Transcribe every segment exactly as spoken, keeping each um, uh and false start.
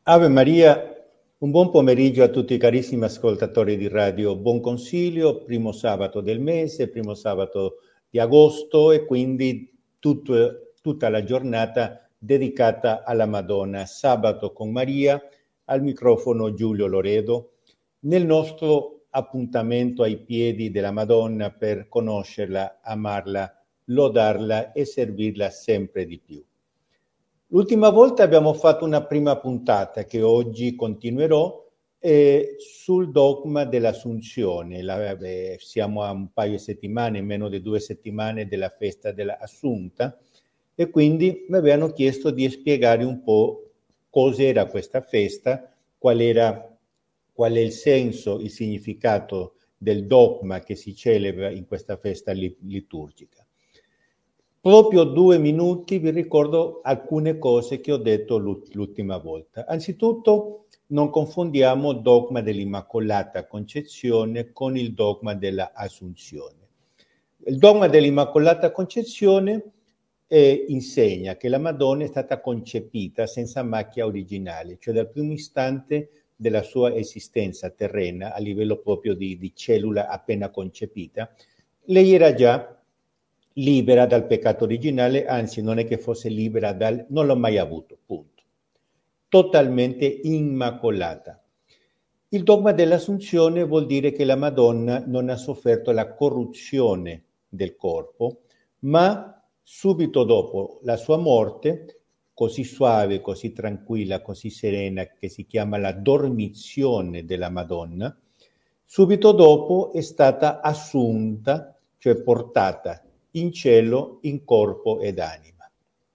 Ave Maria, un buon pomeriggio a tutti i carissimi ascoltatori di Radio Buon Consiglio, primo sabato del mese, primo sabato di agosto e quindi tutto, tutta la giornata dedicata alla Madonna. Sabato con Maria, al microfono Giulio Loredo, nel nostro appuntamento ai piedi della Madonna per conoscerla, amarla, lodarla e servirla sempre di più. L'ultima volta abbiamo fatto una prima puntata che oggi continuerò eh, sul dogma dell'Assunzione. La, eh, siamo a un paio di settimane, meno di due settimane della festa dell'Assunta e quindi mi avevano chiesto di spiegare un po' cos'era questa festa, qual era, qual è il senso, il significato del dogma che si celebra in questa festa liturgica. Proprio due minuti vi ricordo alcune cose che ho detto l'ultima volta. Anzitutto non confondiamo il dogma dell'Immacolata Concezione con il dogma dell'Assunzione. Il dogma dell'Immacolata Concezione eh, insegna che la Madonna è stata concepita senza macchia originale, cioè dal primo istante della sua esistenza terrena, a livello proprio di, di cellula appena concepita, lei era già libera dal peccato originale, anzi non è che fosse libera dal... non l'ho mai avuto, punto. Totalmente immacolata. Il dogma dell'Assunzione vuol dire che la Madonna non ha sofferto la corruzione del corpo, ma subito dopo la sua morte, così suave, così tranquilla, così serena, che si chiama la dormizione della Madonna, subito dopo è stata assunta, cioè portata in cielo, in corpo ed anima.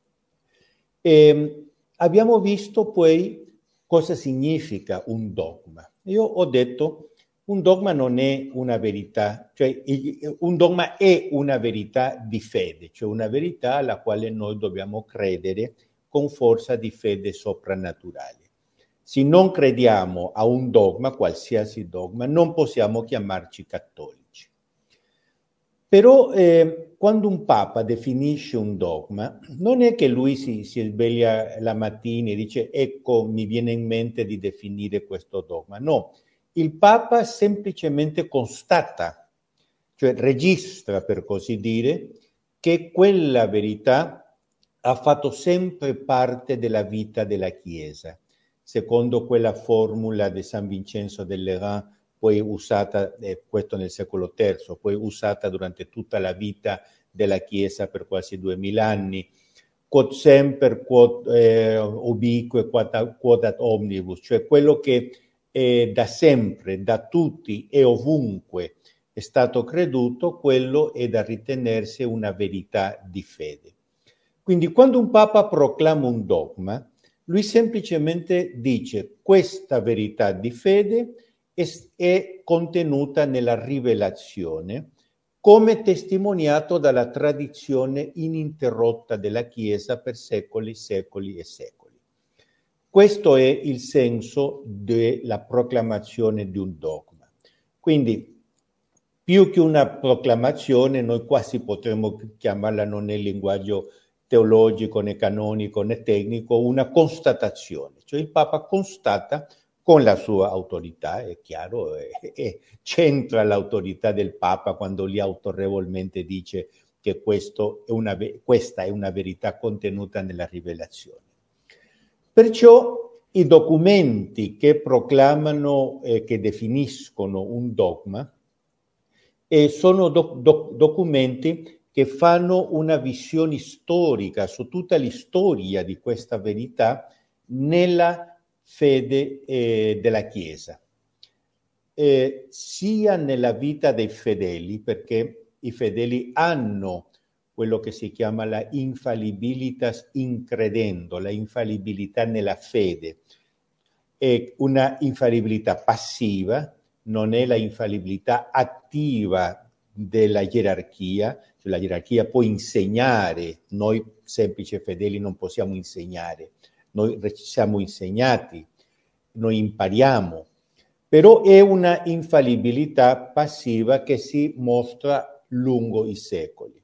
E abbiamo visto poi cosa significa un dogma. Io ho detto un dogma non è una verità, cioè un dogma è una verità di fede, cioè una verità alla quale noi dobbiamo credere con forza di fede soprannaturale. Se non crediamo a un dogma, qualsiasi dogma, non possiamo chiamarci cattolici. Però eh, quando un papa definisce un dogma, non è che lui si, si sveglia la mattina e dice ecco mi viene in mente di definire questo dogma. No, il papa semplicemente constata, cioè registra per così dire, che quella verità ha fatto sempre parte della vita della Chiesa, secondo quella formula di San Vincenzo dell'Erans, poi usata, eh, questo nel secolo terzo, poi usata durante tutta la vita della Chiesa per quasi duemila anni, quod semper, quod eh, ubique, quod, quod ad omnibus, cioè quello che eh, da sempre, da tutti e ovunque è stato creduto, quello è da ritenersi una verità di fede. Quindi quando un Papa proclama un dogma, lui semplicemente dice questa verità di fede è contenuta nella rivelazione, come testimoniato dalla tradizione ininterrotta della Chiesa per secoli, secoli e secoli. Questo è il senso della proclamazione di un dogma. Quindi, più che una proclamazione, noi quasi potremmo chiamarla non nel linguaggio teologico, né canonico, né tecnico, una constatazione. Cioè il Papa constata con la sua autorità, è chiaro, e, e c'entra l'autorità del Papa quando lì autorevolmente dice che questo è una, questa è una verità contenuta nella rivelazione. Perciò i documenti che proclamano e eh, che definiscono un dogma eh, sono doc- doc- documenti che fanno una visione storica su tutta la storia di questa verità nella fede eh, della Chiesa, eh, sia nella vita dei fedeli, perché i fedeli hanno quello che si chiama la infallibilitas in credendo, la infallibilità nella fede, è una infallibilità passiva, non è la infallibilità attiva della gerarchia, cioè la gerarchia può insegnare, noi semplici fedeli non possiamo insegnare, noi siamo insegnati, noi impariamo, però è una infallibilità passiva che si mostra lungo i secoli.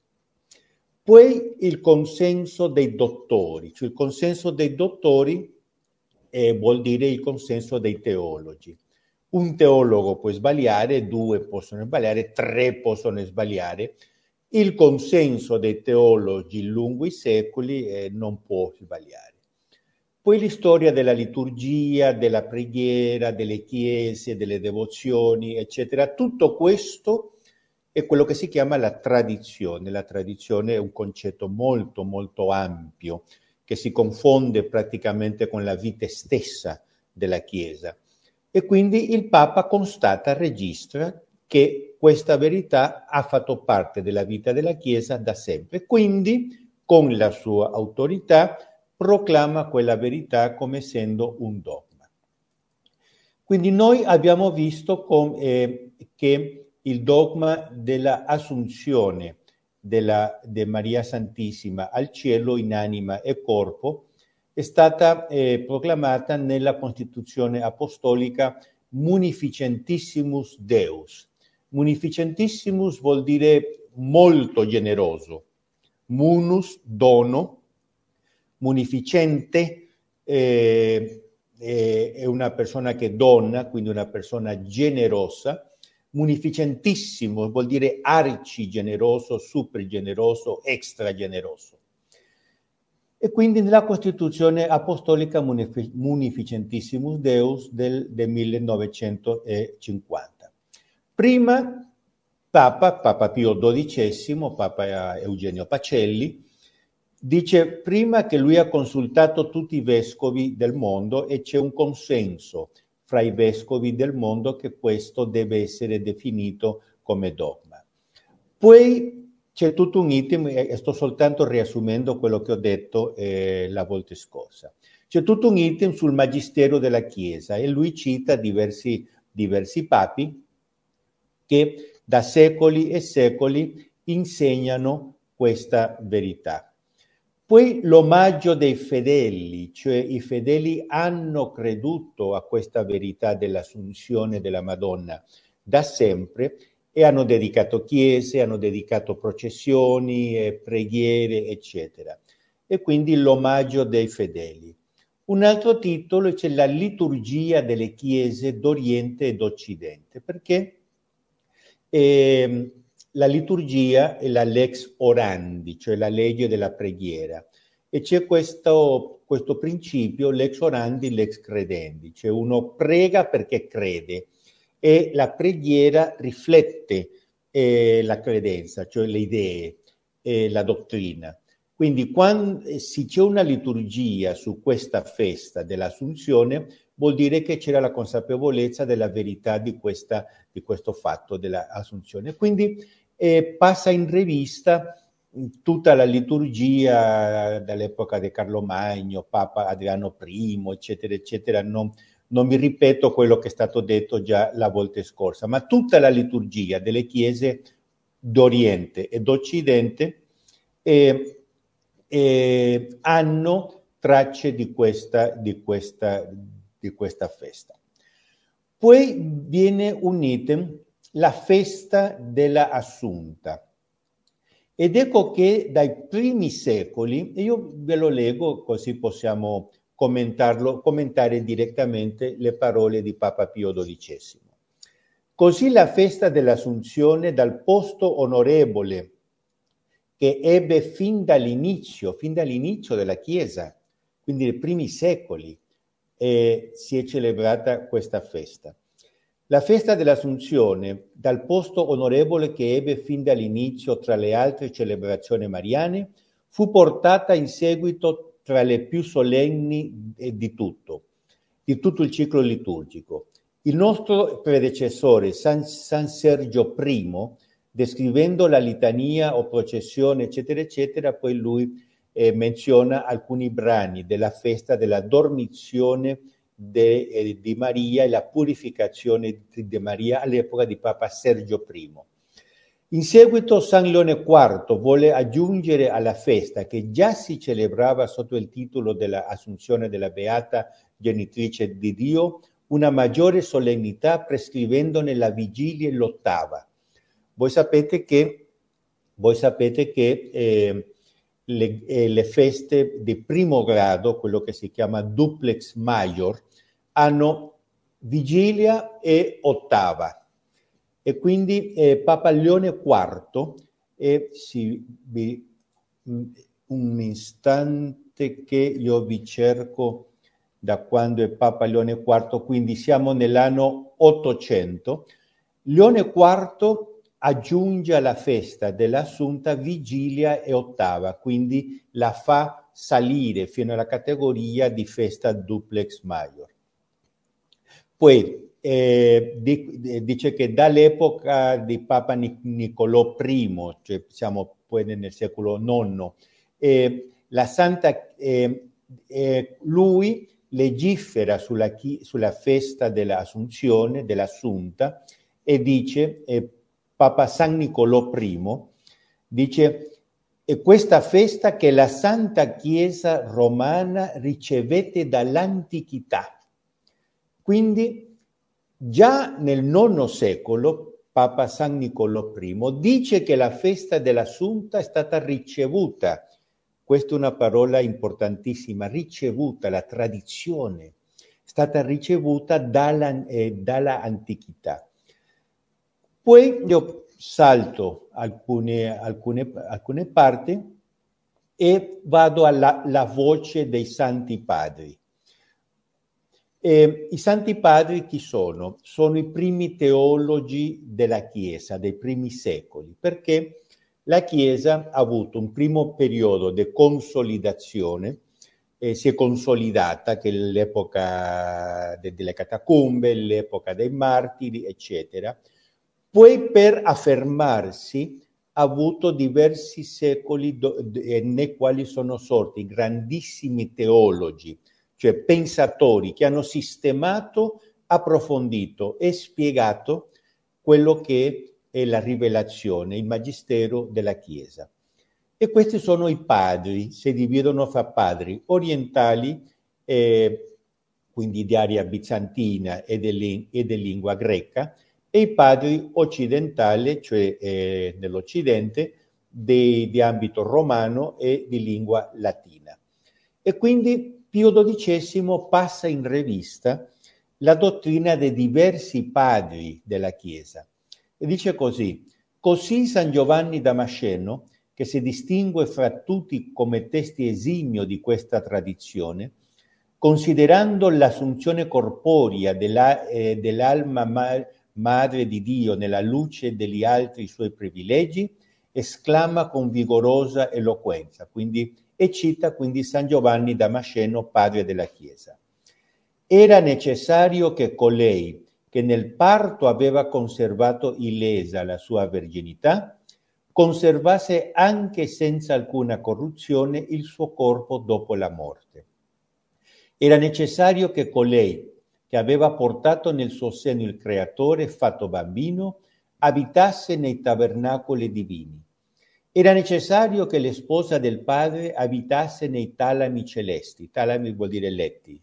Poi il consenso dei dottori, cioè il consenso dei dottori eh, vuol dire il consenso dei teologi. Un teologo può sbagliare, due possono sbagliare, tre possono sbagliare. Il consenso dei teologi lungo i secoli eh, non può sbagliare. Poi la storia della liturgia, della preghiera, delle chiese, delle devozioni, eccetera. Tutto questo è quello che si chiama la tradizione. La tradizione è un concetto molto, molto ampio, che si confonde praticamente con la vita stessa della Chiesa. E quindi il Papa constata, registra che questa verità ha fatto parte della vita della Chiesa da sempre. Quindi, con la sua autorità, proclama quella verità come essendo un dogma. Quindi noi abbiamo visto com, eh, che il dogma dell'assunzione della, de Maria Santissima al cielo in anima e corpo è stata eh, proclamata nella Costituzione Apostolica Munificentissimus Deus. Munificentissimus vuol dire molto generoso, munus, dono, munificente eh, eh, è una persona che dona, quindi una persona generosa. Munificentissimo vuol dire arci generoso, super generoso, extra generoso. E quindi nella Costituzione Apostolica Munificentissimus Deus del, del millenovecentocinquanta. Prima Papa, Papa Pio dodicesimo, Papa Eugenio Pacelli, dice prima che lui ha consultato tutti i vescovi del mondo e c'è un consenso fra i vescovi del mondo che questo deve essere definito come dogma. Poi c'è tutto un item, e sto soltanto riassumendo quello che ho detto eh, la volta scorsa. C'è tutto un item sul magistero della Chiesa e lui cita diversi, diversi papi che da secoli e secoli insegnano questa verità. Poi l'omaggio dei fedeli, cioè i fedeli hanno creduto a questa verità dell'assunzione della Madonna da sempre e hanno dedicato chiese, hanno dedicato processioni, eh, preghiere, eccetera. E quindi l'omaggio dei fedeli. Un altro titolo c'è la liturgia delle chiese d'Oriente e d'Occidente, perché eh, la liturgia è la lex orandi, cioè la legge della preghiera, e c'è questo, questo principio lex orandi, lex credendi, cioè uno prega perché crede e la preghiera riflette eh, la credenza, cioè le idee, eh, la dottrina. Quindi quando se c'è una liturgia su questa festa dell'Assunzione, vuol dire che c'era la consapevolezza della verità di, questa, di questo fatto dell'Assunzione. Quindi eh, passa in rivista tutta la liturgia dall'epoca di Carlo Magno, Papa Adriano I, eccetera, eccetera. Non, non mi ripeto quello che è stato detto già la volta scorsa, ma tutta la liturgia delle chiese d'Oriente e d'Occidente eh, eh, hanno tracce di questa, di, questa, di questa festa. Poi viene un item, la festa della Assunta. Ed ecco che dai primi secoli, io ve lo leggo così possiamo commentarlo, commentare direttamente le parole di Papa Pio dodicesimo. Così la festa dell'Assunzione dal posto onorevole che ebbe fin dall'inizio, fin dall'inizio della Chiesa, quindi nei primi secoli, eh, si è celebrata questa festa. La festa dell'Assunzione, dal posto onorevole che ebbe fin dall'inizio tra le altre celebrazioni mariane, fu portata in seguito tra le più solenni di tutto, di tutto il ciclo liturgico. Il nostro predecessore, San, San Sergio I, descrivendo la litania o processione, eccetera, eccetera, poi lui eh, menziona alcuni brani della festa della dormizione de, eh, di Maria e la purificazione di, di Maria all'epoca di Papa Sergio I. In seguito San Leone quarto vuole aggiungere alla festa, che già si celebrava sotto il titolo dell'Assunzione della Beata Genitrice di Dio, una maggiore solennità prescrivendone la vigilia e l'ottava. Voi sapete che, voi sapete che eh, le, eh, le feste di primo grado, quello che si chiama duplex major, hanno vigilia e ottava. E quindi eh, Papa Leone quarto, e si, vi, un istante che io vi cerco da quando è Papa Leone quarto, quindi siamo nell'anno ottocento. Leone quarto aggiunge alla festa dell'Assunta vigilia e ottava, quindi la fa salire fino alla categoria di festa duplex major. Poi eh, dice che dall'epoca di Papa Niccolò I, cioè siamo poi nel secolo nono, eh, la Santa, eh, eh, lui legifera sulla, sulla festa dell'Assunzione, dell'Assunta, e dice, eh, Papa San Niccolò I, dice, è questa festa che la Santa Chiesa Romana ricevette dall'antichità. Quindi già nel nono secolo Papa San Niccolò I dice che la festa dell'Assunta è stata ricevuta, questa è una parola importantissima, ricevuta, la tradizione, è stata ricevuta dalla, eh, dalla antichità. Poi io salto alcune, alcune, alcune parti e vado alla la voce dei Santi Padri. Eh, I Santi Padri chi sono? Sono i primi teologi della Chiesa, dei primi secoli, perché la Chiesa ha avuto un primo periodo di consolidazione, eh, si è consolidata, che è l'epoca de- delle catacombe, l'epoca dei martiri, eccetera. Poi per affermarsi ha avuto diversi secoli do- de- nei quali sono sorti grandissimi teologi, cioè pensatori che hanno sistemato, approfondito e spiegato quello che è la rivelazione, il magistero della Chiesa. E questi sono i padri, si dividono fra padri orientali, eh, quindi di area bizantina e di lingua greca, e i padri occidentali, cioè eh, nell'Occidente, di, di ambito romano e di lingua latina. E quindi Pio dodicesimo passa in rivista la dottrina dei diversi padri della Chiesa e dice così: così San Giovanni Damasceno, che si distingue fra tutti come testi esimio di questa tradizione, considerando l'assunzione corporea della, eh, dell'alma ma- madre di Dio nella luce degli altri suoi privilegi, esclama con vigorosa eloquenza, quindi e cita quindi San Giovanni Damasceno, padre della Chiesa. Era necessario che colei, che nel parto aveva conservato illesa la sua verginità, conservasse anche senza alcuna corruzione il suo corpo dopo la morte. Era necessario che colei, che aveva portato nel suo seno il Creatore fatto bambino, abitasse nei tabernacoli divini. Era necessario che la sposa del padre abitasse nei talami celesti, talami vuol dire letti.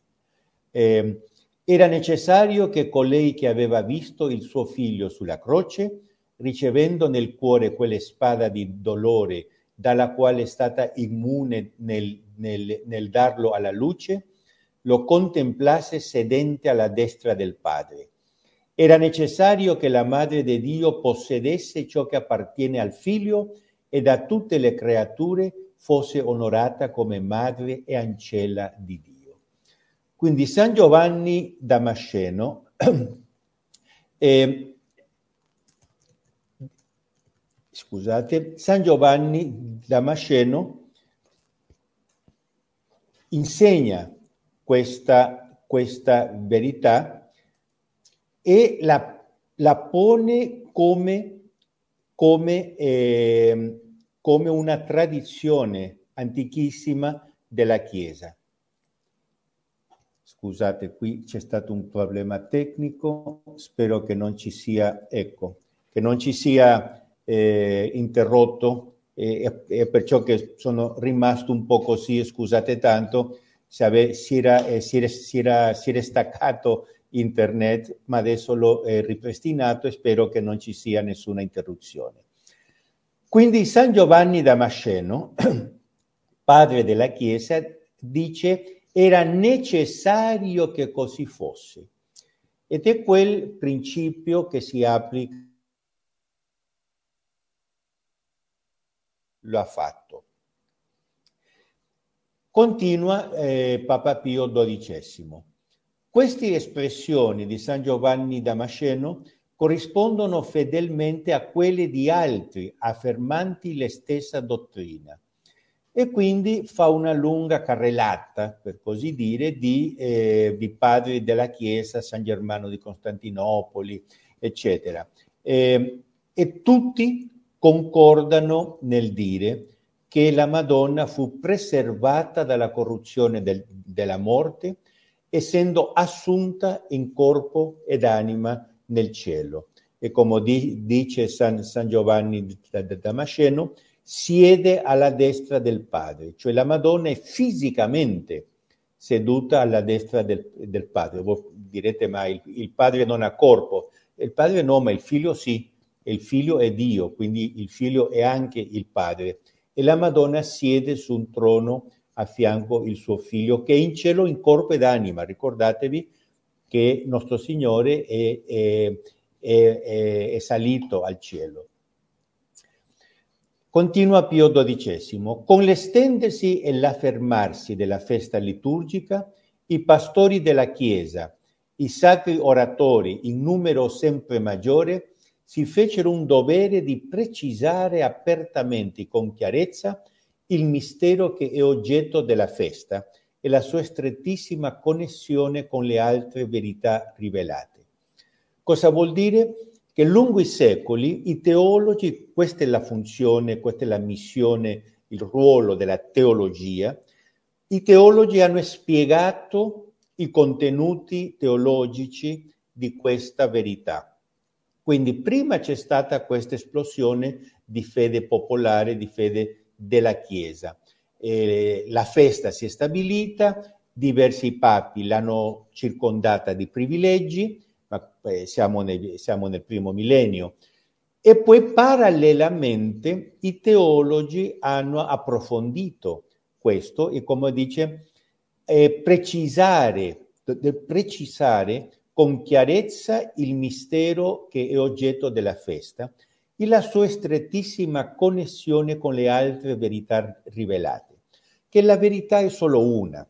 Eh, era necessario che colei che aveva visto il suo figlio sulla croce, ricevendo nel cuore quella spada di dolore dalla quale è stata immune nel, nel, nel darlo alla luce, lo contemplasse sedente alla destra del Padre. Era necessario che la Madre di Dio possedesse ciò che appartiene al Figlio e da tutte le creature fosse onorata come madre e ancella di Dio. Quindi San Giovanni Damasceno eh, scusate, San Giovanni Damasceno insegna questa, questa verità e la, la pone come Come, eh, come una tradizione antichissima della Chiesa. Scusate, qui c'è stato un problema tecnico, spero che non ci sia, ecco, che non ci sia eh, interrotto e, e perciò che sono rimasto un po' così, scusate tanto, si, ave, si, era, eh, si, era, si, era, si era staccato internet, ma adesso l'ho eh, ripristinato e spero che non ci sia nessuna interruzione. Quindi San Giovanni Damasceno padre della Chiesa, dice era necessario che così fosse. Ed è quel principio che si applica, lo ha fatto. Continua eh, Papa Pio dodicesimo. Queste espressioni di San Giovanni Damasceno corrispondono fedelmente a quelle di altri affermanti la stessa dottrina e quindi fa una lunga carrellata, per così dire, di, eh, di padri della Chiesa, San Germano di Costantinopoli, eccetera. Eh, e tutti concordano nel dire che la Madonna fu preservata dalla corruzione del, della morte, essendo assunta in corpo ed anima nel cielo. E come di, dice San, San Giovanni da Damasceno, siede alla destra del Padre, cioè la Madonna è fisicamente seduta alla destra del, del Padre. Voi direte, ma il, il Padre non ha corpo. Il Padre no, ma il Figlio sì, e il Figlio è Dio, quindi il Figlio è anche il Padre. E la Madonna siede su un trono a fianco il suo Figlio, che è in cielo in corpo ed anima. Ricordatevi che nostro Signore è, è, è, è, è salito al cielo. Continua Pio dodicesimo. Con l'estendersi e l'affermarsi della festa liturgica, i pastori della Chiesa, i sacri oratori in numero sempre maggiore, si fecero un dovere di precisare apertamente con chiarezza il mistero che è oggetto della festa e la sua strettissima connessione con le altre verità rivelate. Cosa vuol dire? Che lungo i secoli i teologi, questa è la funzione, questa è la missione, il ruolo della teologia, i teologi hanno spiegato i contenuti teologici di questa verità. Quindi prima c'è stata questa esplosione di fede popolare, di fede della Chiesa. Eh, la festa si è stabilita, diversi papi l'hanno circondata di privilegi, ma eh, siamo, nel, siamo nel primo millennio. E poi parallelamente i teologi hanno approfondito questo e, come dice, eh, precisare, de, precisare con chiarezza il mistero che è oggetto della festa e la sua strettissima connessione con le altre verità rivelate, che la verità è solo una.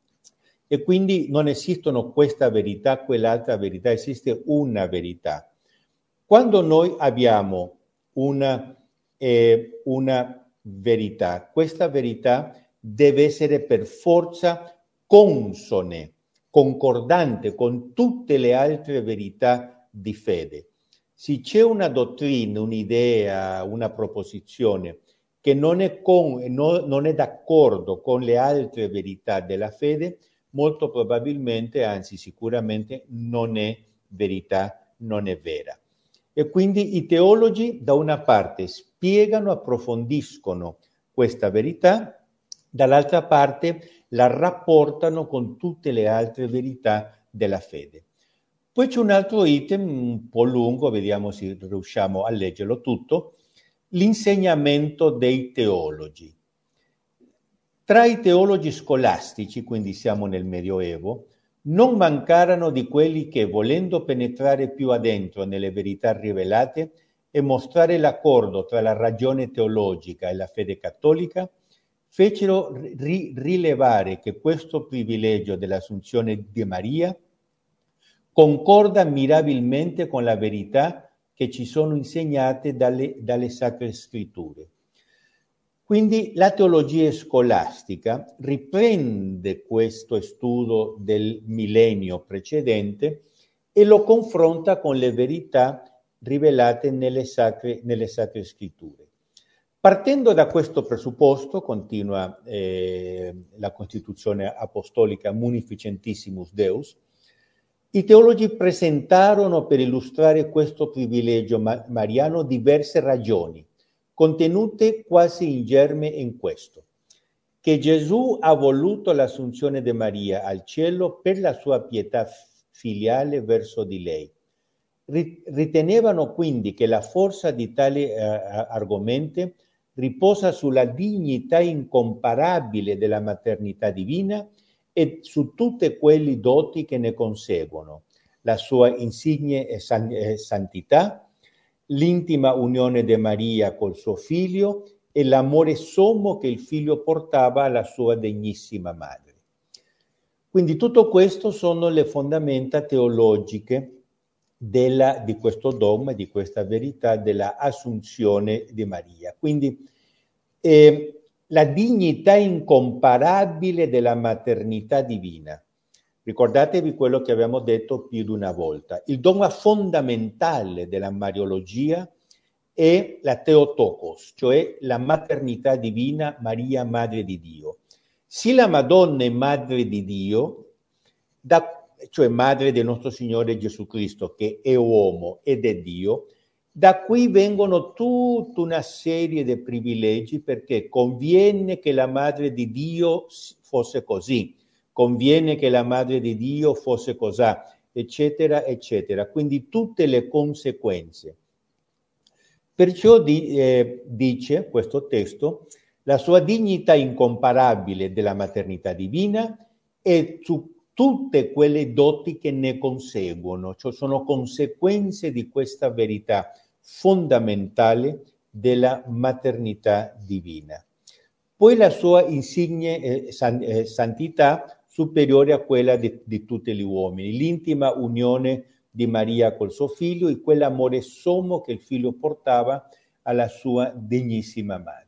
E quindi non esistono questa verità, quell'altra verità, esiste una verità. Quando noi abbiamo una, eh, una verità, questa verità deve essere per forza consone, concordante con tutte le altre verità di fede. Se c'è una dottrina, un'idea, una proposizione che non è, con, no, non è d'accordo con le altre verità della fede, molto probabilmente, anzi sicuramente, non è verità, non è vera. E quindi i teologi da una parte spiegano, approfondiscono questa verità, dall'altra parte la rapportano con tutte le altre verità della fede. Poi c'è un altro item un po' lungo, vediamo se riusciamo a leggerlo tutto, l'insegnamento dei teologi. Tra i teologi scolastici, quindi siamo nel Medioevo, non mancarono di quelli che, volendo penetrare più adentro nelle verità rivelate e mostrare l'accordo tra la ragione teologica e la fede cattolica, fecero ri- rilevare che questo privilegio dell'assunzione di Maria concorda mirabilmente con la verità che ci sono insegnate dalle, dalle Sacre Scritture. Quindi la teologia scolastica riprende questo studio del millennio precedente e lo confronta con le verità rivelate nelle Sacre, nelle Sacre Scritture. Partendo da questo presupposto, continua eh, la Costituzione Apostolica Munificentissimus Deus, i teologi presentarono per illustrare questo privilegio ma- mariano diverse ragioni, contenute quasi in germe in questo, che Gesù ha voluto l'assunzione di Maria al cielo per la sua pietà filiale verso di lei. Ritenevano quindi che la forza di tali eh, argomenti riposa sulla dignità incomparabile della maternità divina e su tutte quelle doti che ne conseguono, la sua insigne e san- eh, santità, l'intima unione di Maria col suo figlio e l'amore sommo che il figlio portava alla sua degnissima madre. Quindi tutto questo sono le fondamenta teologiche della, di questo dogma, di questa verità della assunzione di Maria. Quindi eh, la dignità incomparabile della maternità divina. Ricordatevi quello che abbiamo detto più di una volta. Il dogma fondamentale della Mariologia è la Theotokos, cioè la maternità divina, Maria, Madre di Dio. Se la Madonna è Madre di Dio, da cioè madre del nostro Signore Gesù Cristo, che è uomo ed è Dio, da qui vengono tutta una serie di privilegi perché conviene che la madre di Dio fosse così, conviene che la madre di Dio fosse così, eccetera, eccetera. Quindi tutte le conseguenze. Perciò di, eh, dice questo testo, la sua dignità incomparabile della maternità divina e su tutte quelle doti che ne conseguono, cioè sono conseguenze di questa verità fondamentale della maternità divina. Poi la sua insigne eh, san, eh, santità superiore a quella di, di tutti gli uomini, l'intima unione di Maria col suo figlio e quell'amore sommo che il figlio portava alla sua degnissima madre.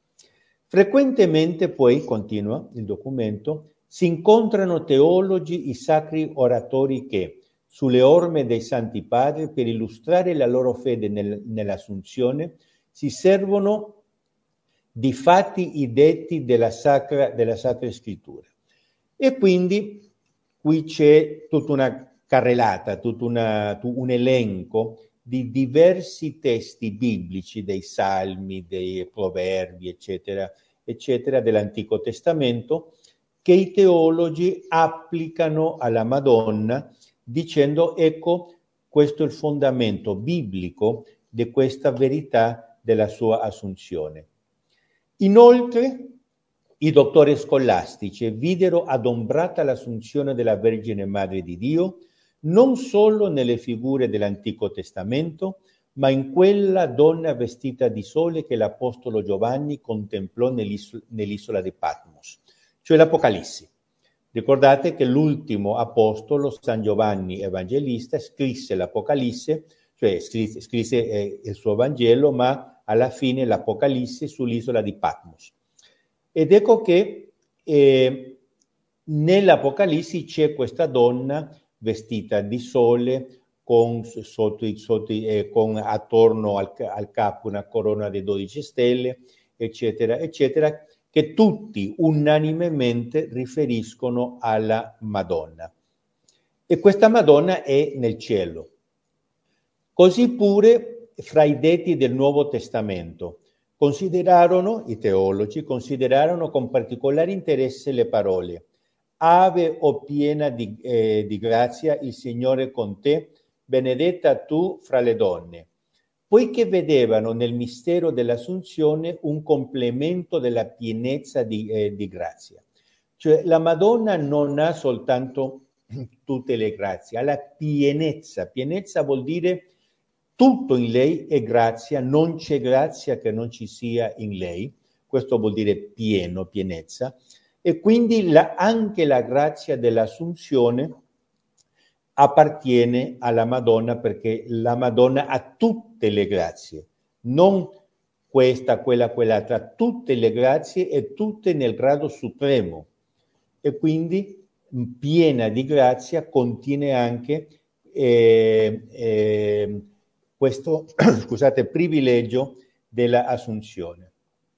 Frequentemente poi, continua il documento, si incontrano teologi e sacri oratori che, sulle orme dei Santi Padri, per illustrare la loro fede nel, nell'Assunzione, si servono di fatti i detti della Sacra, della Sacra Scrittura. E quindi qui c'è tutta una carrellata, tutto una, un elenco di diversi testi biblici, dei Salmi, dei Proverbi, eccetera, eccetera, dell'Antico Testamento, che i teologi applicano alla Madonna dicendo ecco questo è il fondamento biblico di questa verità della sua assunzione. Inoltre i dottori scolastici videro adombrata l'assunzione della Vergine Madre di Dio non solo nelle figure dell'Antico Testamento, ma in quella donna vestita di sole che l'Apostolo Giovanni contemplò nell'isola, nell'isola di Patmos, cioè l'Apocalisse. Ricordate che l'ultimo apostolo, San Giovanni Evangelista, scrisse l'Apocalisse, cioè scrisse, scrisse eh, il suo Vangelo, ma alla fine l'Apocalisse sull'isola di Patmos. Ed ecco che eh, nell'Apocalisse c'è questa donna vestita di sole, con, sotto, sotto, eh, con attorno al, al capo una corona di dodici stelle, eccetera, eccetera, che tutti unanimemente riferiscono alla Madonna. E questa Madonna è nel cielo. Così pure fra i detti del Nuovo Testamento considerarono, i teologi, considerarono con particolare interesse le parole Ave o piena di, eh, di grazia, il Signore è con te, benedetta tu fra le donne, poiché vedevano nel mistero dell'Assunzione un complemento della pienezza di, eh, di grazia. Cioè la Madonna non ha soltanto tutte le grazie, ha la pienezza. Pienezza vuol dire tutto in lei è grazia, non c'è grazia che non ci sia in lei, questo vuol dire pieno, pienezza, e quindi la, anche la grazia dell'Assunzione appartiene alla Madonna perché la Madonna ha tutte le grazie, non questa, quella, quell'altra, tutte le grazie e tutte nel grado supremo. E quindi piena di grazia contiene anche eh, eh, questo scusate, privilegio dell'Assunzione.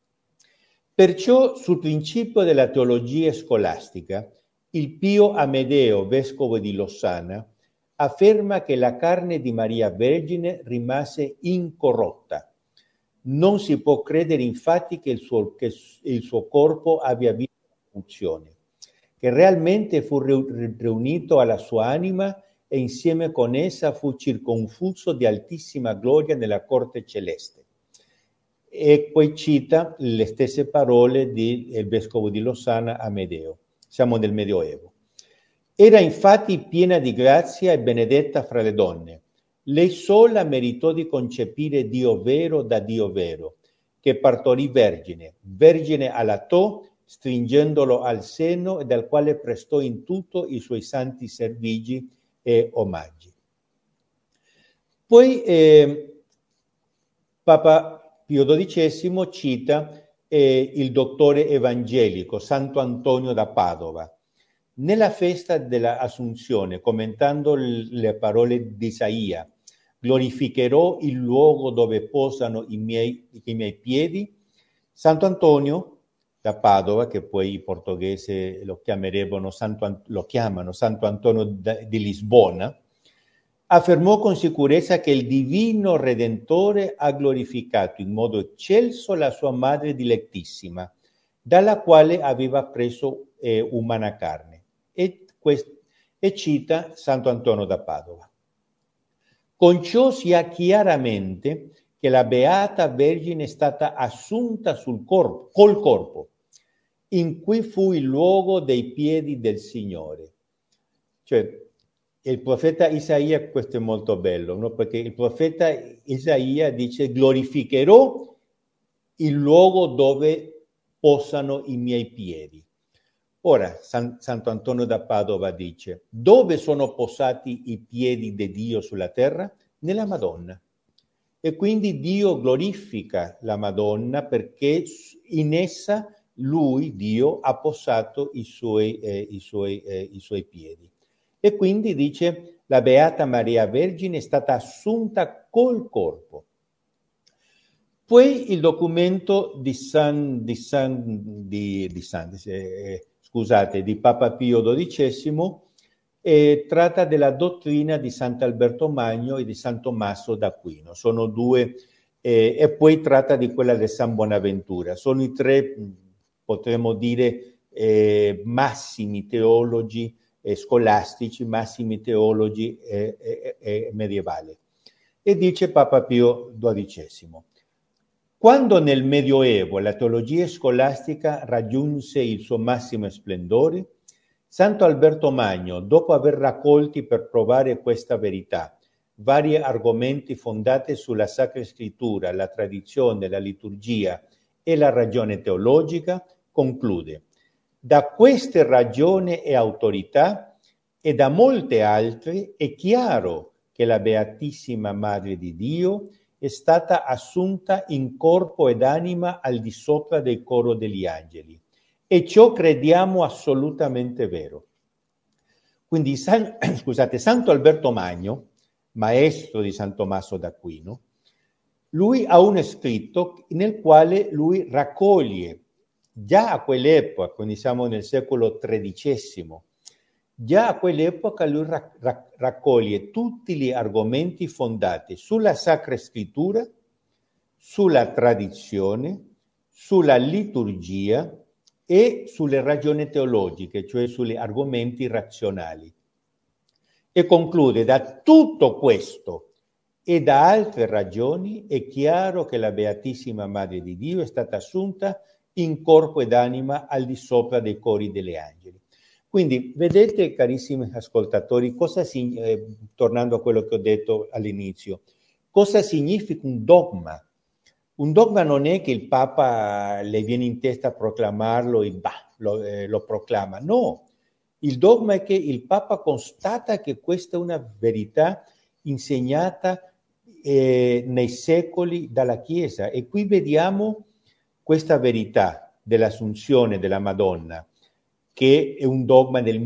Perciò sul principio della teologia scolastica, il Pio Amedeo, vescovo di Losanna, afferma che la carne di Maria Vergine rimase incorrotta. Non si può credere infatti che il suo, che il suo corpo abbia avuto una funzione, che realmente fu riunito alla sua anima e insieme con essa fu circonfuso di altissima gloria nella corte celeste. e poi cita le stesse parole del vescovo di Losanna Amedeo. Siamo nel Medioevo. Era infatti piena di grazia e benedetta fra le donne. Lei sola meritò di concepire Dio vero da Dio vero, che partorì vergine, vergine allattò, stringendolo al seno e dal quale prestò in tutto i suoi santi servigi e omaggi. Poi eh, Papa Pio dodicesimo cita eh, il dottore evangelico Santo Antonio da Padova. Nella festa dell'Assunzione, commentando le parole di Isaia, glorificherò il luogo dove posano i miei, i miei piedi. Santo Antonio da Padova, che poi i portoghesi lo chiamerebbero Santo, lo chiamano Santo Antonio di Lisbona, affermò con sicurezza che il divino Redentore ha glorificato in modo eccelso la sua madre dilettissima, dalla quale aveva preso eh, umana carne. E, quest- e cita Santo Antonio da Padova. Con ciò si ha chiaramente che la Beata Vergine è stata assunta sul corpo, col corpo, in cui fu il luogo dei piedi del Signore. Cioè, il profeta Isaia, questo è molto bello, no? Perché il profeta Isaia dice: glorificherò il luogo dove posano i miei piedi. Ora, San, Santo Antonio da Padova dice: dove sono posati i piedi di Dio sulla terra? Nella Madonna. E quindi Dio glorifica la Madonna perché in essa lui, Dio, ha posato i suoi, eh, i suoi, eh, i suoi piedi. E quindi dice: la Beata Maria Vergine è stata assunta col corpo. Poi il documento di San, di San, di, di San eh, scusate, di Papa Pio dodicesimo eh, tratta della dottrina di Sant'Alberto Magno e di San Tommaso d'Aquino. Sono due, eh, e poi tratta di quella di San Bonaventura. Sono i tre, potremmo dire, eh, massimi teologi eh, scolastici, massimi teologi eh, eh, eh, medievali. E dice Papa Pio dodicesimo: quando nel Medioevo la teologia scolastica raggiunse il suo massimo splendore, Santo Alberto Magno, dopo aver raccolti per provare questa verità vari argomenti fondati sulla Sacra Scrittura, la tradizione, la liturgia e la ragione teologica, conclude: da queste ragioni e autorità e da molte altre è chiaro che la Beatissima Madre di Dio è stata assunta in corpo ed anima al di sopra del coro degli angeli. E ciò crediamo assolutamente vero. Quindi, San, scusate, Santo Alberto Magno, maestro di San Tommaso d'Aquino, lui ha un scritto nel quale lui raccoglie, già a quell'epoca, quindi siamo nel secolo tredicesimo, già a quell'epoca lui rac- raccoglie tutti gli argomenti fondati sulla Sacra Scrittura, sulla tradizione, sulla liturgia e sulle ragioni teologiche, cioè sugli argomenti razionali. E conclude: da tutto questo e da altre ragioni è chiaro che la Beatissima Madre di Dio è stata assunta in corpo ed anima al di sopra dei cori degli angeli. Quindi vedete, carissimi ascoltatori, cosa si, eh, tornando a quello che ho detto all'inizio, cosa significa un dogma? Un dogma non è che il Papa le viene in testa a proclamarlo e bah, lo, eh, lo proclama. No, il dogma è che il Papa constata che questa è una verità insegnata eh, nei secoli dalla Chiesa. E qui vediamo questa verità dell'Assunzione della Madonna, che è un dogma del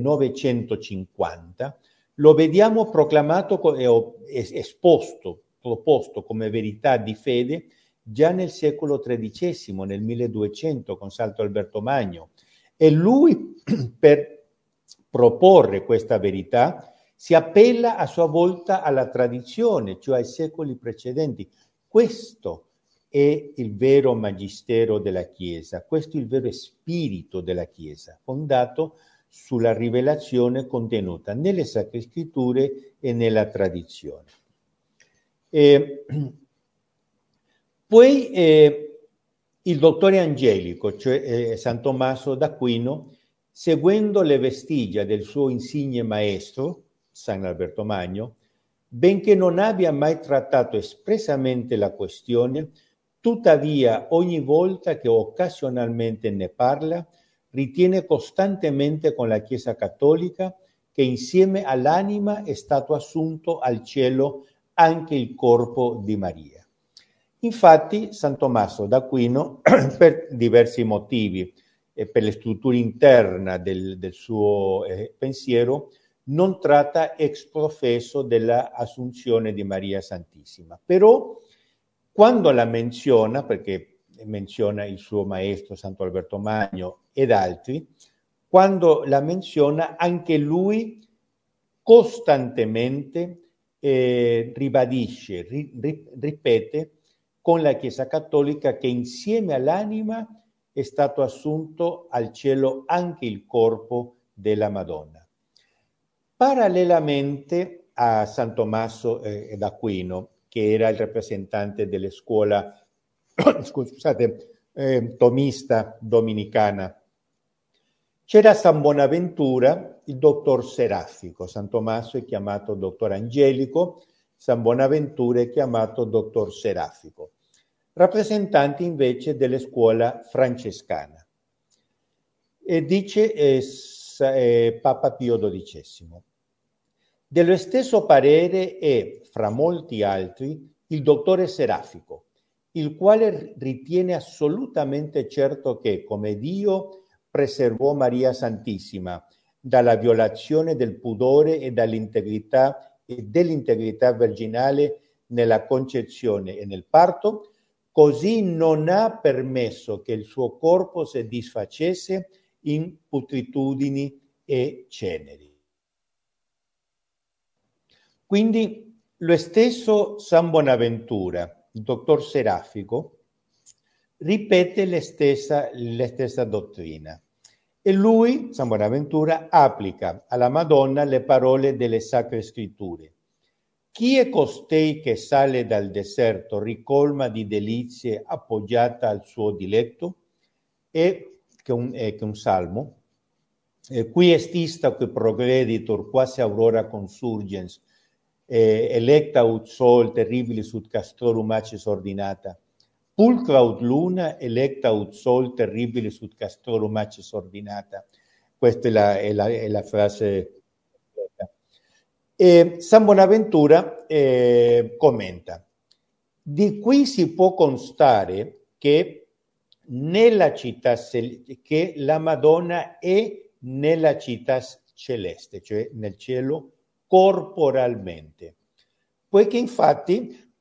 millenovecentocinquanta, lo vediamo proclamato e esposto, proposto come verità di fede già nel secolo tredicesimo, nel milleduecento, con Santo Alberto Magno. E lui, per proporre questa verità, si appella a sua volta alla tradizione, cioè ai secoli precedenti. Questo è il vero magistero della Chiesa, questo è il vero spirito della Chiesa, fondato sulla rivelazione contenuta nelle Sacre Scritture e nella tradizione. E Poi eh, il dottore Angelico, cioè eh, San Tommaso d'Aquino, seguendo le vestigia del suo insigne maestro, San Alberto Magno, benché non abbia mai trattato espressamente la questione, tuttavia ogni volta che occasionalmente ne parla, ritiene costantemente con la Chiesa Cattolica che insieme all'anima è stato assunto al cielo anche il corpo di Maria. Infatti San Tommaso d'Aquino, per diversi motivi e per la struttura interna del, del suo eh, pensiero, non tratta ex professo della assunzione di Maria Santissima. Però quando la menziona, perché menziona il suo maestro Santo Alberto Magno ed altri, quando la menziona anche lui costantemente eh, ribadisce, ri, ri, ripete con la Chiesa Cattolica che insieme all'anima è stato assunto al cielo anche il corpo della Madonna. Parallelamente a San Tommaso eh, d'Aquino, che era il rappresentante della scuola scusate, eh, tomista dominicana, c'era San Bonaventura, il dottor Serafico. San Tommaso è chiamato dottor Angelico, San Bonaventura è chiamato dottor Serafico, rappresentanti invece della scuola francescana. E dice eh, eh, Papa Pio dodicesimo. Dello stesso parere è, fra molti altri, il dottore Serafico, il quale ritiene assolutamente certo che, come Dio preservò Maria Santissima dalla violazione del pudore e dall'integrità e dell'integrità virginale nella concezione e nel parto, così non ha permesso che il suo corpo si disfacesse in putritudini e ceneri. Quindi lo stesso San Bonaventura, il dottor Serafico, ripete la stessa, la stessa dottrina. E lui, San Bonaventura, applica alla Madonna le parole delle Sacre Scritture. Chi è costei che sale dal deserto ricolma di delizie appoggiata al suo diletto? E che un, è che un salmo. Eh, qui estista che progreditur quasi aurora consurgens, eh, electa ut sol terribilis ut castrorum acis ordinata. Pulcra ut luna, electa ut sol terribilis ut castrorum acis ordinata. Questa è la, è la, è la frase. E San Bonaventura eh, commenta: di qui si può constare che nella città che la Madonna è nella città celeste, cioè nel cielo corporalmente, poiché infatti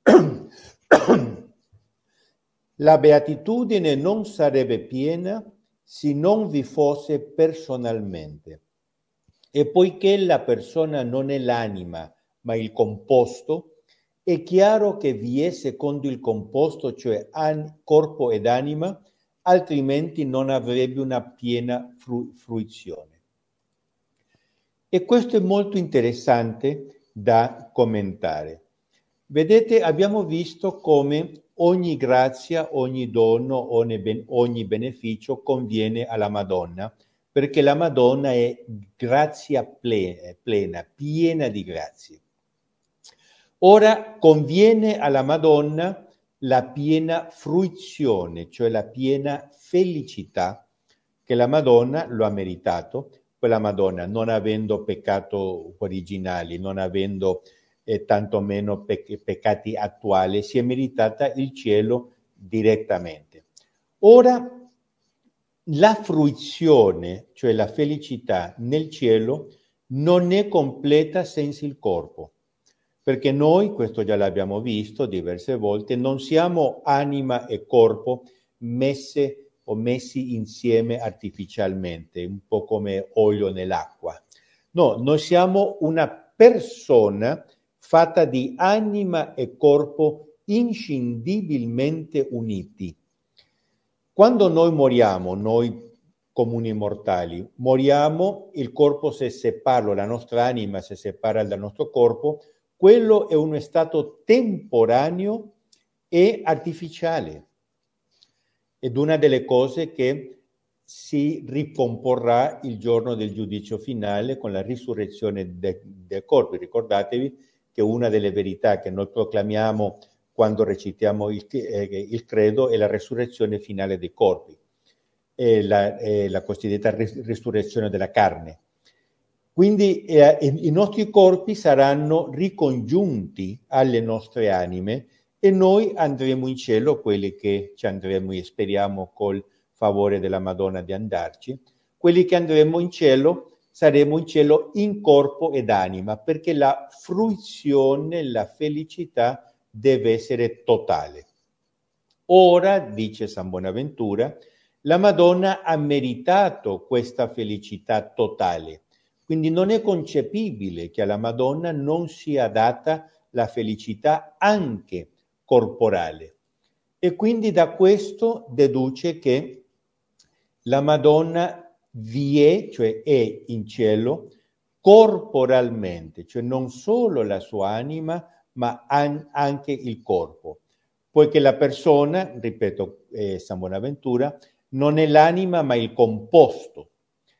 la beatitudine non sarebbe piena se non vi fosse personalmente. E poiché la persona non è l'anima, ma il composto, è chiaro che vi è secondo il composto, cioè an- corpo ed anima, altrimenti non avrebbe una piena fru- fruizione. E questo è molto interessante da commentare. Vedete, abbiamo visto come ogni grazia, ogni dono, ogni, ogni beneficio conviene alla Madonna, perché la Madonna è grazia plena, plena, piena di grazie. Ora conviene alla Madonna la piena fruizione, cioè la piena felicità, che la Madonna lo ha meritato. Quella Madonna, non avendo peccato originali, non avendo eh, tantomeno pe- peccati attuali, si è meritata il cielo direttamente. Ora, la fruizione, cioè la felicità nel cielo, non è completa senza il corpo, perché noi, questo già l'abbiamo visto diverse volte, non siamo anima e corpo messe o messi insieme artificialmente, un po' come olio nell'acqua. No, noi siamo una persona fatta di anima e corpo inscindibilmente uniti. Quando noi moriamo, noi comuni mortali, moriamo, il corpo si separa, la nostra anima si separa dal nostro corpo, quello è uno stato temporaneo è artificiale ed una delle cose che si ricomporrà il giorno del giudizio finale con la risurrezione dei de corpi. Ricordatevi che una delle verità che noi proclamiamo quando recitiamo il, eh, il credo è la resurrezione finale dei corpi, è la, è la cosiddetta risurrezione della carne. Quindi eh, i nostri corpi saranno ricongiunti alle nostre anime e noi andremo in cielo, quelli che ci andremo e speriamo col favore della Madonna di andarci, quelli che andremo in cielo saremo in cielo in corpo ed anima, perché la fruizione, la felicità deve essere totale. Ora, dice San Bonaventura, la Madonna ha meritato questa felicità totale, quindi non è concepibile che alla Madonna non sia data la felicità anche corporale. E quindi da questo deduce che la Madonna vi è, cioè è in cielo, corporalmente, cioè non solo la sua anima, ma an- anche il corpo. Poiché la persona, ripeto, eh, San Bonaventura, non è l'anima, ma il composto.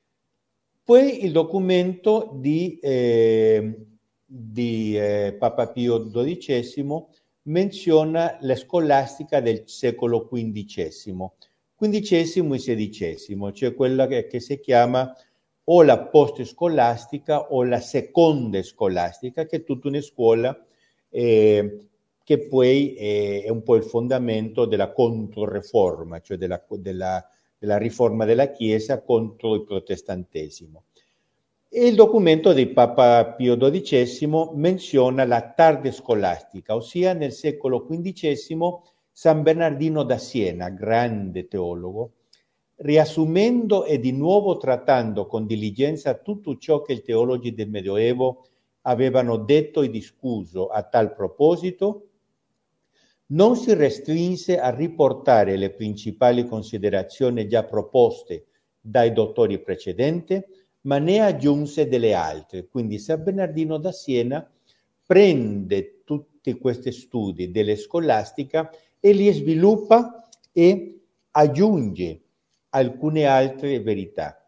Poi il documento di, eh, di eh, Papa Pio dodicesimo menziona la scolastica del secolo quindicesimo, quindicesimo e sedicesimo, cioè quella che, che si chiama o la post-scolastica o la seconda scolastica, che è tutta una scuola eh, che poi è, è un po' il fondamento della controriforma, cioè della, della, della riforma della Chiesa contro il protestantesimo. E il documento di Papa Pio dodicesimo menziona la tarde scolastica, ossia nel secolo quindicesimo San Bernardino da Siena, grande teologo, riassumendo e di nuovo trattando con diligenza tutto ciò che i teologi del Medioevo avevano detto e discusso a tal proposito, non si restrinse a riportare le principali considerazioni già proposte dai dottori precedenti, ma ne aggiunse delle altre. Quindi San Bernardino da Siena prende tutti questi studi della scolastica e li sviluppa e aggiunge alcune altre verità.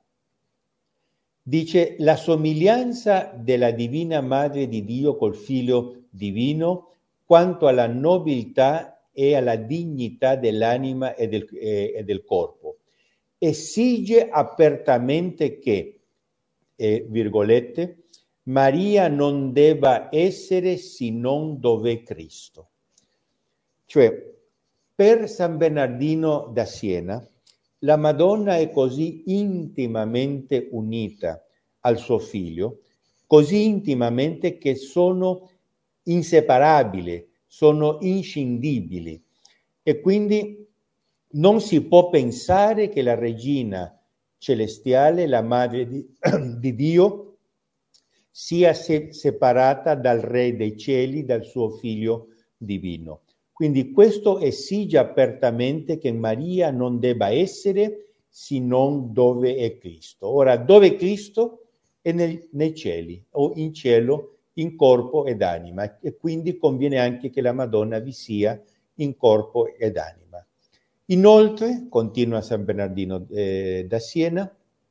Dice: la somiglianza della Divina Madre di Dio col Figlio Divino quanto alla nobiltà e alla dignità dell'anima e del, e, e del corpo esige apertamente che, eh, virgolette, Maria non debba essere non dove Cristo. Cioè, per San Bernardino da Siena, la Madonna è così intimamente unita al suo figlio, così intimamente che sono inseparabili, sono inscindibili. E quindi non si può pensare che la regina celestiale, la madre di, di Dio, sia se- separata dal Re dei cieli, dal suo figlio divino. Quindi questo esige apertamente che Maria non debba essere non dove è Cristo. Ora, dove è Cristo? È nel, nei cieli, o in cielo, in corpo ed anima. E quindi conviene anche che la Madonna vi sia in corpo ed anima. Inoltre, continua San Bernardino eh, da Siena,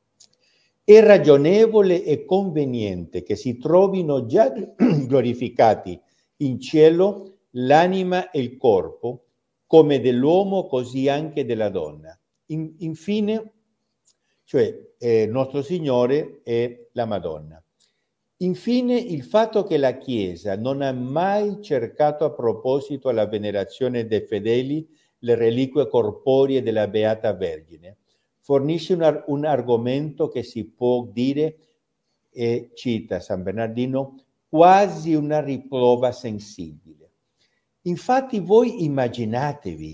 è ragionevole e conveniente che si trovino già glorificati in cielo l'anima e il corpo, come dell'uomo così anche della donna. In, infine, cioè eh, nostro Signore e la Madonna. Infine, il fatto che la Chiesa non ha mai cercato a proposito alla venerazione dei fedeli le reliquie corporee della Beata Vergine fornisce un, un argomento che si può dire, e cita San Bernardino, quasi una riprova sensibile. Infatti voi immaginatevi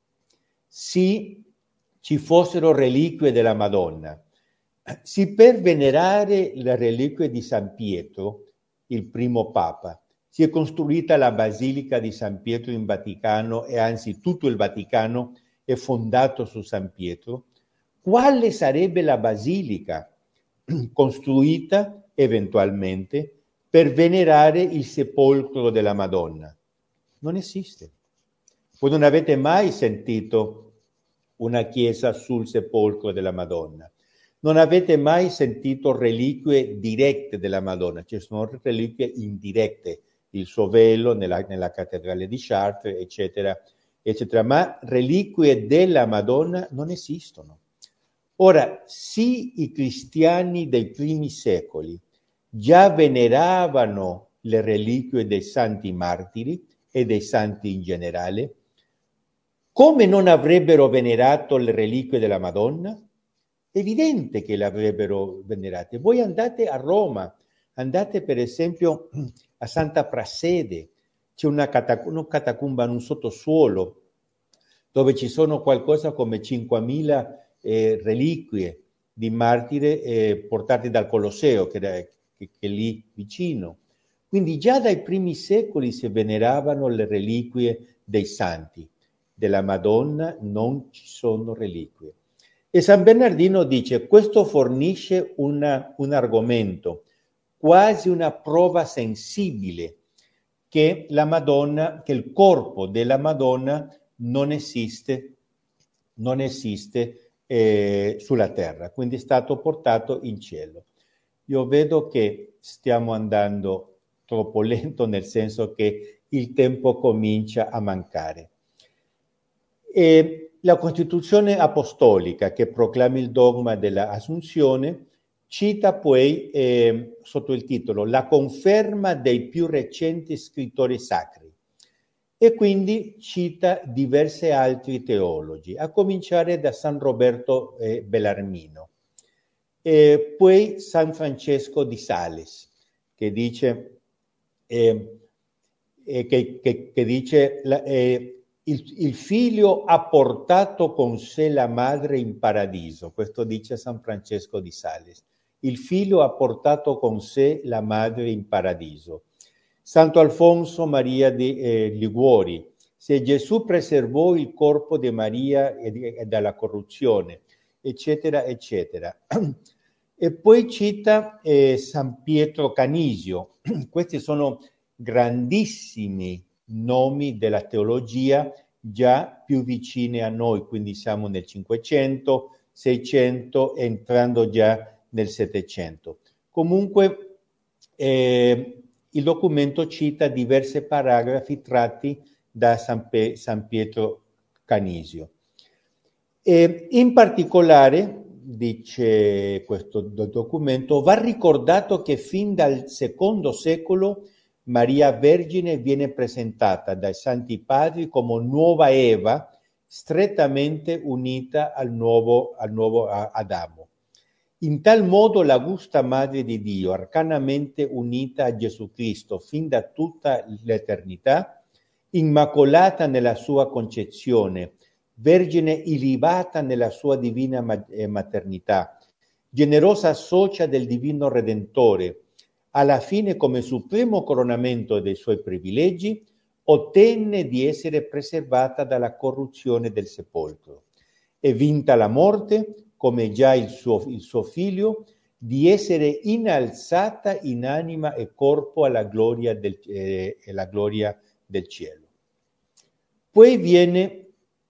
se ci fossero reliquie della Madonna, se per venerare le reliquie di San Pietro, il primo Papa, si è costruita la Basilica di San Pietro in Vaticano e anzi tutto il Vaticano è fondato su San Pietro, quale sarebbe la basilica costruita eventualmente per venerare il sepolcro della Madonna? Non esiste. Voi non avete mai sentito una chiesa sul sepolcro della Madonna. Non avete mai sentito reliquie dirette della Madonna, ci sono reliquie indirette, il suo velo nella, nella cattedrale di Chartres, eccetera, eccetera, ma reliquie della Madonna non esistono. Ora, sì, i cristiani dei primi secoli già veneravano le reliquie dei santi martiri e dei santi in generale, come non avrebbero venerato le reliquie della Madonna? Evidente che le avrebbero venerate. Voi andate a Roma, andate per esempio a Santa Prassede, c'è una, catac- una catacumba in un sottosuolo dove ci sono qualcosa come cinquemila eh, reliquie di martire eh, portate dal Colosseo, che, era, che, che è lì vicino. Quindi già dai primi secoli si veneravano le reliquie dei santi. Della Madonna non ci sono reliquie. E San Bernardino dice: questo fornisce una, un argomento, quasi una prova sensibile, che la Madonna, che il corpo della Madonna non esiste, non esiste eh, sulla terra, quindi è stato portato in cielo. Io vedo che stiamo andando troppo lento, nel senso che il tempo comincia a mancare. E la Costituzione Apostolica, che proclama il dogma della Assunzione, cita poi eh, sotto il titolo La conferma dei più recenti scrittori sacri, e quindi cita diversi altri teologi, a cominciare da San Roberto eh, Bellarmino, e poi San Francesco di Sales, che dice, eh, eh, che, che, che dice la, eh, il, il figlio ha portato con sé la madre in paradiso, questo dice San Francesco di Sales. Il figlio ha portato con sé la madre in paradiso. Santo Alfonso Maria di eh, Liguori: se Gesù preservò il corpo di Maria e, di, e dalla corruzione, eccetera, eccetera. E poi cita eh, San Pietro Canisio. Questi sono grandissimi nomi della teologia già più vicini a noi, quindi siamo nel Cinquecento, Seicento, entrando già nel Settecento. Comunque eh, il documento cita diversi paragrafi tratti da San, Pe- San Pietro Canisio. E in particolare, dice questo documento, va ricordato che fin dal secondo secolo Maria Vergine viene presentata dai Santi Padri come nuova Eva, strettamente unita al nuovo, al nuovo Adamo. In tal modo l'augusta Madre di Dio, arcanamente unita a Gesù Cristo fin da tutta l'eternità, immacolata nella sua concezione, vergine ilibata nella sua divina maternità, generosa socia del divino Redentore, alla fine come supremo coronamento dei suoi privilegi, ottenne di essere preservata dalla corruzione del sepolcro e, vinta la morte, come già il suo, il suo figlio, di essere innalzata in anima e corpo alla gloria del, eh, alla gloria del cielo. Poi viene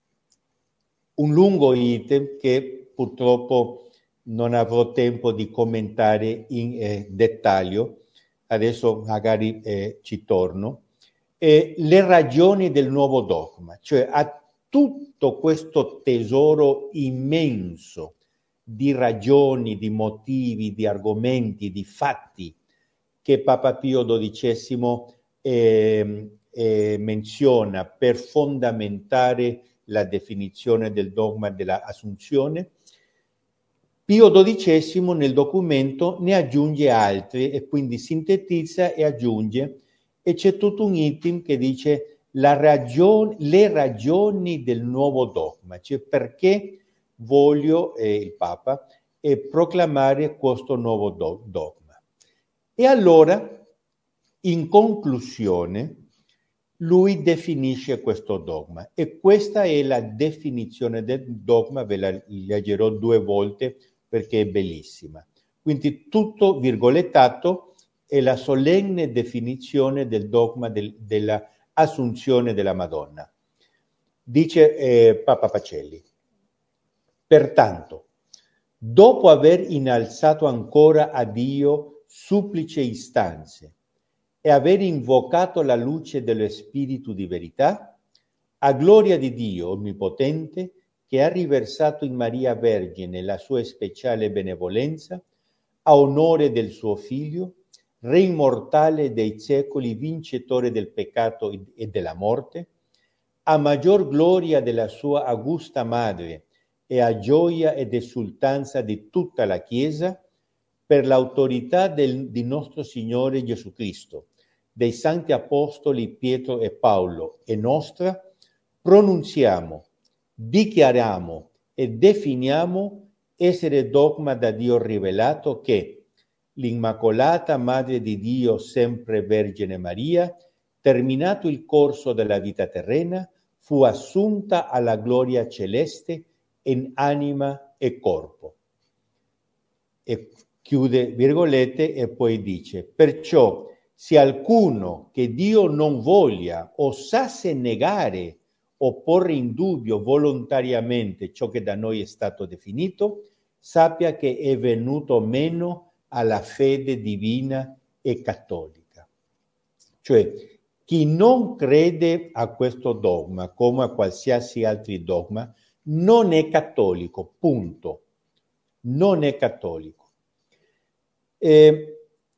un lungo item che purtroppo non avrò tempo di commentare in eh, dettaglio, adesso magari eh, ci torno, eh, le ragioni del nuovo dogma, cioè a tutto questo tesoro immenso di ragioni, di motivi, di argomenti, di fatti che Papa Pio dodicesimo eh, eh, menziona per fondamentare la definizione del dogma della Assunzione. Pio dodicesimo nel documento ne aggiunge altri e quindi sintetizza e aggiunge, e c'è tutto un item che dice la ragione, le ragioni del nuovo dogma, cioè perché voglio, eh, il Papa, eh, proclamare questo nuovo do- dogma. E allora, in conclusione, lui definisce questo dogma, e questa è la definizione del dogma, ve la leggerò due volte perché è bellissima. Quindi tutto virgolettato è la solenne definizione del dogma del, della Assunzione della Madonna. Dice eh, Papa Pacelli: pertanto, dopo aver innalzato ancora a Dio supplici istanze e aver invocato la luce dello Spirito di verità, a gloria di Dio Onnipotente, che ha riversato in Maria Vergine la sua speciale benevolenza, a onore del suo Figlio, Re immortale dei secoli, vincitore del peccato e della morte, a maggior gloria della sua augusta Madre e a gioia ed esultanza di tutta la Chiesa, per l'autorità del, di nostro Signore Gesù Cristo, dei Santi Apostoli Pietro e Paolo e nostra, pronunziamo, dichiariamo e definiamo essere dogma da Dio rivelato che l'Immacolata Madre di Dio, sempre Vergine Maria, terminato il corso della vita terrena, fu assunta alla gloria celeste in anima e corpo. E chiude virgolette e poi dice: perciò se alcuno che Dio non voglia osasse negare o porre in dubbio volontariamente ciò che da noi è stato definito, sappia che è venuto meno alla fede divina e cattolica. Cioè, chi non crede a questo dogma, come a qualsiasi altro dogma, non è cattolico, punto. Non è cattolico. E,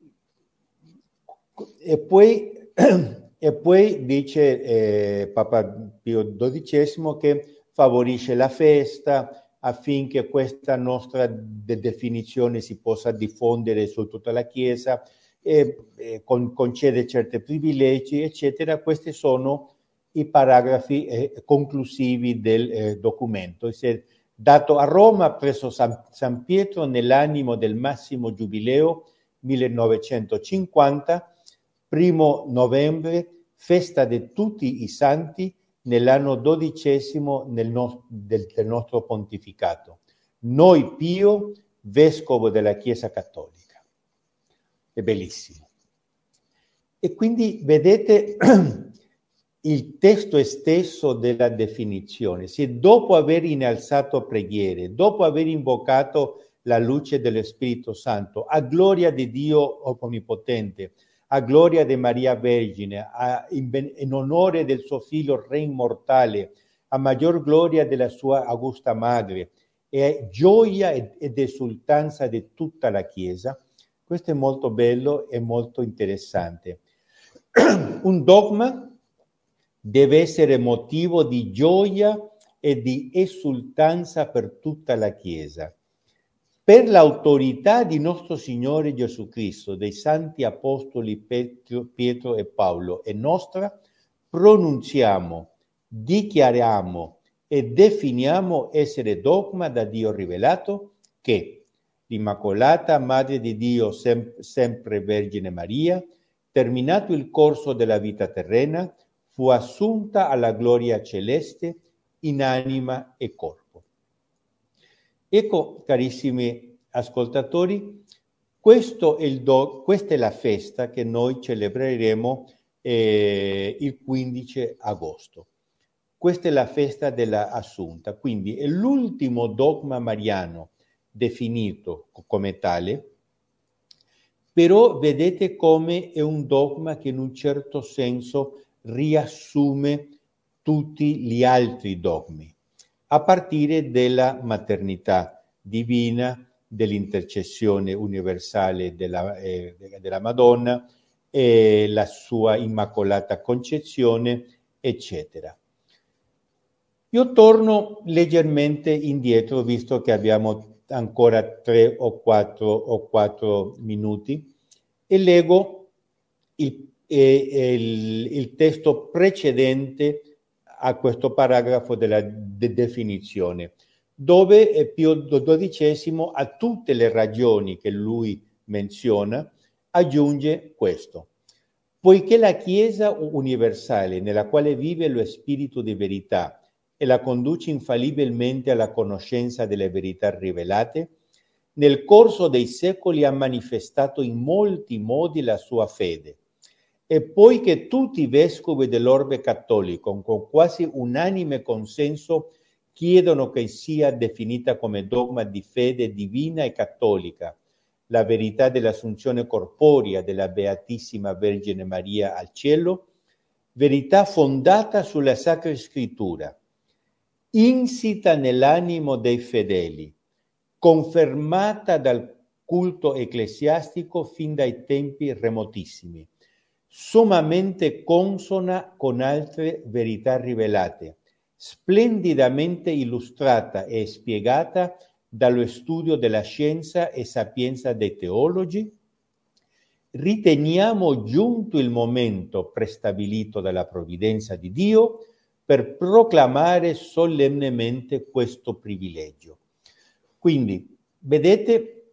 e, poi, e poi dice eh, Papa Pio dodicesimo che favorisce la festa affinché questa nostra de- definizione si possa diffondere su tutta la Chiesa, e, e con, concede certi privilegi, eccetera. Questi sono i paragrafi eh, conclusivi del eh, documento. Si è dato a Roma presso San, San Pietro nell'animo del Massimo Giubileo millenovecentocinquanta, primo novembre, festa di tutti i santi, nell'anno dodicesimo nel no, del, del nostro pontificato. Noi Pio, vescovo della Chiesa Cattolica. È bellissimo. E quindi vedete il testo stesso della definizione. Se dopo aver innalzato preghiere, dopo aver invocato la luce dello Spirito Santo, a gloria di Dio Onnipotente, a gloria di Maria Vergine, a, in, in onore del suo Figlio Re immortale, a maggior gloria della sua augusta Madre, e a gioia ed, ed esultanza di tutta la Chiesa. Questo è molto bello e molto interessante. Un dogma deve essere motivo di gioia e di esultanza per tutta la Chiesa. Per l'autorità di nostro Signore Gesù Cristo, dei Santi Apostoli Pietro, Pietro e Paolo e nostra, pronunziamo, dichiariamo e definiamo essere dogma da Dio rivelato che l'Immacolata Madre di Dio, sem- sempre Vergine Maria, terminato il corso della vita terrena, fu assunta alla gloria celeste in anima e corpo. Ecco, carissimi ascoltatori, questo è il do, questa è la festa che noi celebreremo eh, il quindici agosto. Questa è la festa della Assunta, quindi è l'ultimo dogma mariano definito come tale, però vedete come è un dogma che in un certo senso riassume tutti gli altri dogmi, a partire della maternità divina, dell'intercessione universale della, eh, della Madonna, e la sua immacolata concezione, eccetera. Io torno leggermente indietro, visto che abbiamo ancora tre o quattro, o quattro minuti, e leggo il, eh, il, il testo precedente a questo paragrafo della de- definizione, dove Pio dodicesimo, a tutte le ragioni che lui menziona, aggiunge questo: poiché la Chiesa universale, nella quale vive lo Spirito di verità e la conduce infallibilmente alla conoscenza delle verità rivelate, nel corso dei secoli ha manifestato in molti modi la sua fede e poiché tutti i vescovi dell'orbe cattolico, con quasi unanime consenso, chiedono che sia definita come dogma di fede divina e cattolica la verità dell'assunzione corporea della Beatissima Vergine Maria al cielo, verità fondata sulla Sacra Scrittura, insita nell'animo dei fedeli, confermata dal culto ecclesiastico fin dai tempi remotissimi, sommamente consona con altre verità rivelate, splendidamente illustrata e spiegata dallo studio della scienza e sapienza dei teologi, riteniamo giunto il momento prestabilito dalla provvidenza di Dio per proclamare solennemente questo privilegio. Quindi, vedete,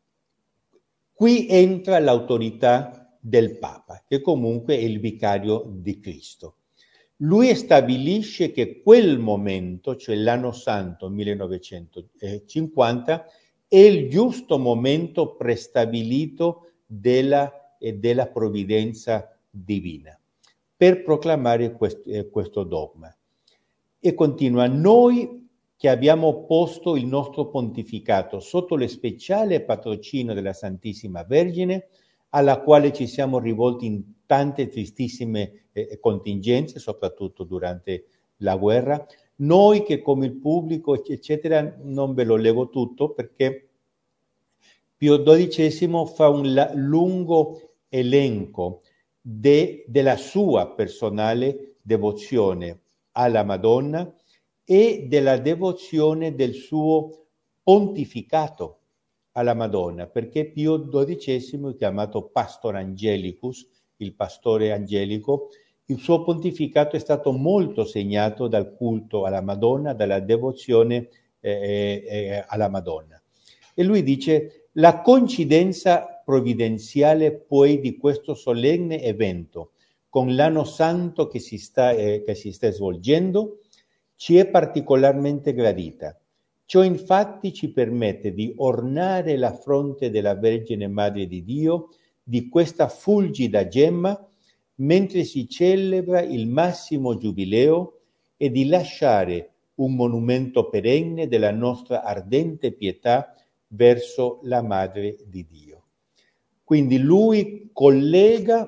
qui entra l'autorità del Papa, che comunque è il vicario di Cristo. Lui stabilisce che quel momento, cioè l'anno santo millenovecentocinquanta, è il giusto momento prestabilito della, eh, della provvidenza divina per proclamare quest, eh, questo dogma. E continua: noi che abbiamo posto il nostro pontificato sotto lo speciale patrocinio della Santissima Vergine, alla quale ci siamo rivolti in tante tristissime eh, contingenze, soprattutto durante la guerra, noi che come il pubblico, eccetera, non ve lo leggo tutto perché Pio dodicesimo fa un la- lungo elenco de- della sua personale devozione alla Madonna e della devozione del suo pontificato alla Madonna, perché Pio dodicesimo è chiamato Pastor Angelicus, il pastore angelico. Il suo pontificato è stato molto segnato dal culto alla Madonna, dalla devozione eh, eh, alla Madonna. E lui dice: la coincidenza provvidenziale poi di questo solenne evento con l'anno santo che si sta, eh, che si sta svolgendo ci è particolarmente gradita. Ciò infatti ci permette di ornare la fronte della Vergine Madre di Dio di questa fulgida gemma mentre si celebra il massimo giubileo e di lasciare un monumento perenne della nostra ardente pietà verso la Madre di Dio. Quindi lui collega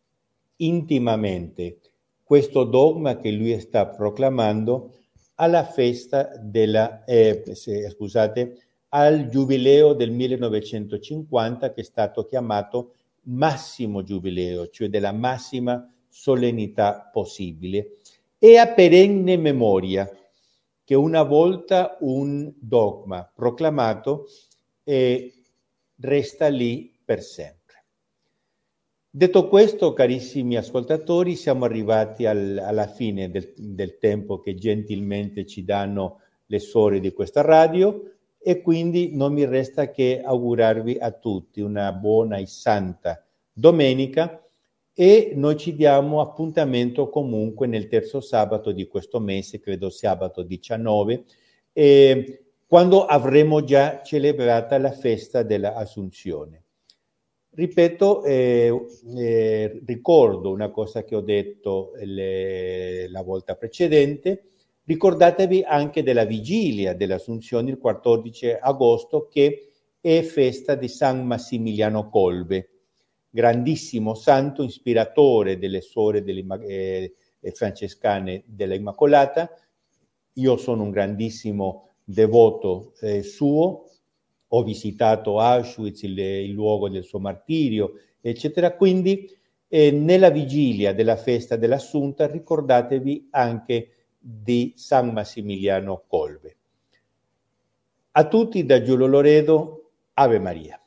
intimamente questo dogma che lui sta proclamando alla festa della, eh, scusate, al giubileo del millenovecentocinquanta, che è stato chiamato massimo giubileo, cioè della massima solennità possibile, e a perenne memoria che una volta un dogma proclamato eh, resta lì per sempre. Detto questo, carissimi ascoltatori, siamo arrivati al, alla fine del, del tempo che gentilmente ci danno le suore di questa radio e quindi non mi resta che augurarvi a tutti una buona e santa domenica e noi ci diamo appuntamento comunque nel terzo sabato di questo mese, credo sabato diciannove, eh, quando avremo già celebrata la festa dell'Assunzione. Ripeto, eh, eh, ricordo una cosa che ho detto le, la volta precedente, ricordatevi anche della vigilia dell'Assunzione il quattordici agosto, che è festa di San Massimiliano Kolbe, grandissimo santo ispiratore delle suore delle, eh, francescane della Immacolata. Io sono un grandissimo devoto eh, suo, ho visitato Auschwitz, il, il luogo del suo martirio, eccetera. Quindi eh, nella vigilia della festa dell'Assunta ricordatevi anche di San Massimiliano Kolbe. A tutti da Giulio Loredo, Ave Maria.